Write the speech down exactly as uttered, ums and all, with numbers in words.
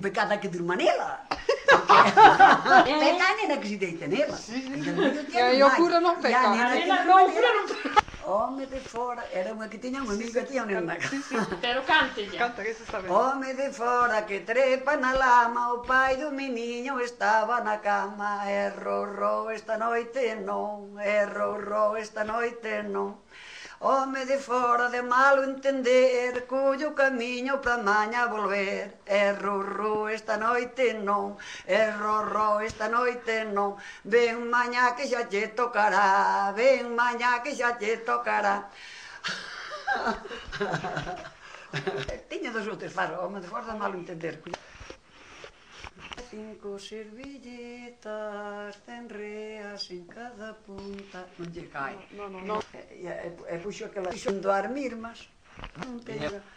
pecata que durma nela. Peca a nena que se deita nela. E o cura non peca. A nena non, o cura non peca. Home de fora, era unha que tiña unha amiga que tiña unha nena. Pero cántella. Canta, que se sabe. Home de fora que trepa na lama, o pai do meniño estaba na cama. E ro, ro, esta noite non, e ro, ro, esta noite non. Home de fora de malo entender, cuyo camiño pra maña volver. E ro, ro, esta noite non, e ro, ro, esta noite non. Ven mañá que xa che tocará, ven mañá que xa che tocará. Tiña dos outros faros, home de fora de malo entender. Cinco servilletas, ten reas en cada punta. Non lle cae. Non, non, non. E puxo aquela xunto as mirmas. Non teño.